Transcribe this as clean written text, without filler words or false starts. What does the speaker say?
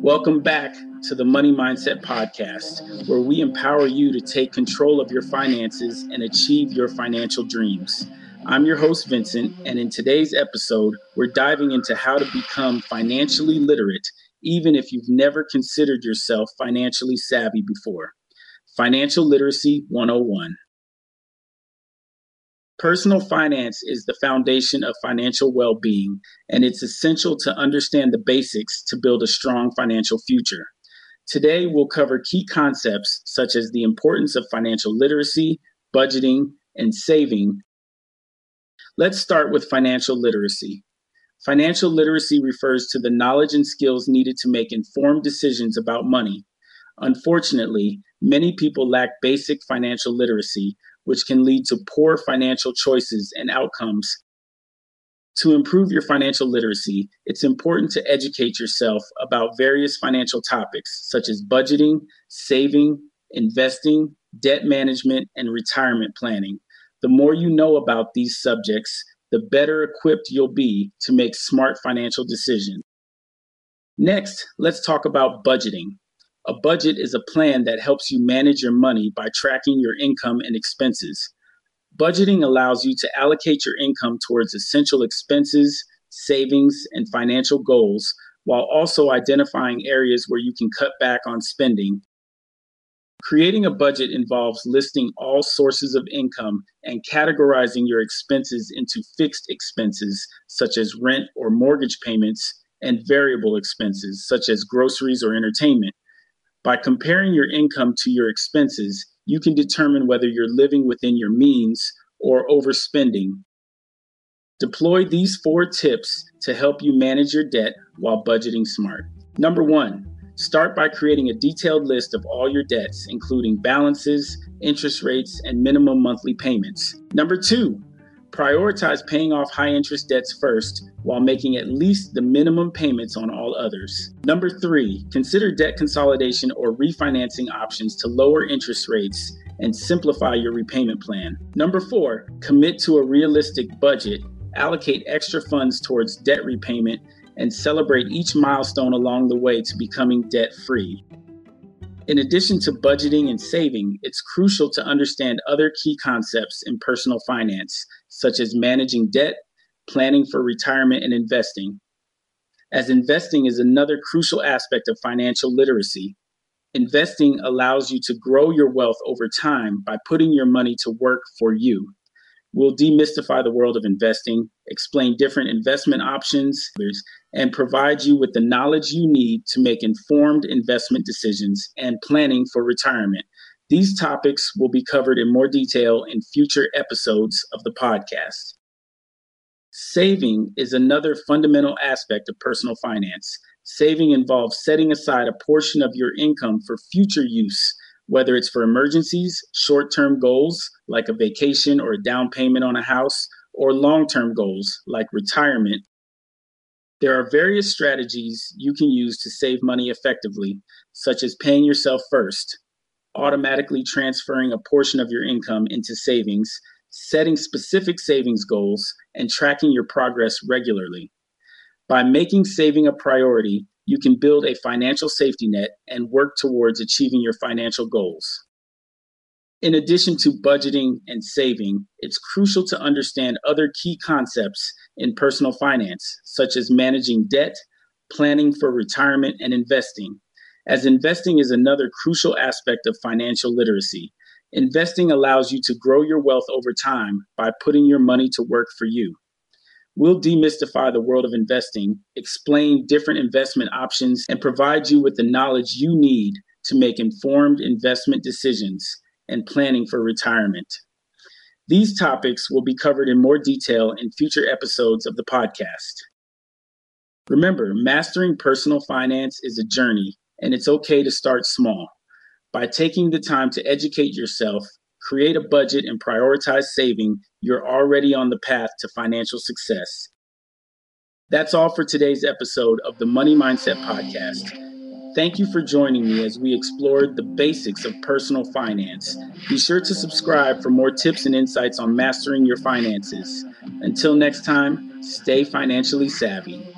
Welcome back to the Money Mindset Podcast, where we empower you to take control of your finances and achieve your financial dreams. I'm your host, Vincent, and in today's episode, we're diving into how to become financially literate, even if you've never considered yourself financially savvy before. Financial Literacy 101. Personal finance is the foundation of financial well-being, and it's essential to understand the basics to build a strong financial future. Today, we'll cover key concepts such as the importance of financial literacy, budgeting, and saving. Let's start with financial literacy. Financial literacy refers to the knowledge and skills needed to make informed decisions about money. Unfortunately, many people lack basic financial literacy, which can lead to poor financial choices and outcomes. To improve your financial literacy, it's important to educate yourself about various financial topics such as budgeting, saving, investing, debt management, and retirement planning. The more you know about these subjects, the better equipped you'll be to make smart financial decisions. Next, let's talk about budgeting. A budget is a plan that helps you manage your money by tracking your income and expenses. Budgeting allows you to allocate your income towards essential expenses, savings, and financial goals, while also identifying areas where you can cut back on spending. Creating a budget involves listing all sources of income and categorizing your expenses into fixed expenses, such as rent or mortgage payments, and variable expenses, such as groceries or entertainment. By comparing your income to your expenses, you can determine whether you're living within your means or overspending. Deploy these 4 tips to help you manage your debt while budgeting smart. Number 1, start by creating a detailed list of all your debts, including balances, interest rates, and minimum monthly payments. Number 2, prioritize paying off high-interest debts first while making at least the minimum payments on all others. Number 3, consider debt consolidation or refinancing options to lower interest rates and simplify your repayment plan. Number 4, commit to a realistic budget, allocate extra funds towards debt repayment, and celebrate each milestone along the way to becoming debt-free. In addition to budgeting and saving, it's crucial to understand other key concepts in personal finance, such as managing debt, planning for retirement, and investing. As investing is another crucial aspect of financial literacy. Investing allows you to grow your wealth over time by putting your money to work for you. We'll demystify the world of investing, explain different investment options, and provide you with the knowledge you need to make informed investment decisions and planning for retirement. These topics will be covered in more detail in future episodes of the podcast. Saving is another fundamental aspect of personal finance. Saving involves setting aside a portion of your income for future use, whether it's for emergencies, short-term goals like a vacation or a down payment on a house, or long-term goals like retirement. There are various strategies you can use to save money effectively, such as paying yourself first, automatically transferring a portion of your income into savings, setting specific savings goals, and tracking your progress regularly. By making saving a priority, you can build a financial safety net and work towards achieving your financial goals. In addition to budgeting and saving, it's crucial to understand other key concepts in personal finance, such as managing debt, planning for retirement, and investing. As investing is another crucial aspect of financial literacy. Investing allows you to grow your wealth over time by putting your money to work for you. We'll demystify the world of investing, explain different investment options, and provide you with the knowledge you need to make informed investment decisions and planning for retirement. These topics will be covered in more detail in future episodes of the podcast. Remember, mastering personal finance is a journey, and it's okay to start small. By taking the time to educate yourself, create a budget, and prioritize saving, you're already on the path to financial success. That's all for today's episode of the Money Mindset Podcast. Thank you for joining me as we explored the basics of personal finance. Be sure to subscribe for more tips and insights on mastering your finances. Until next time, stay financially savvy.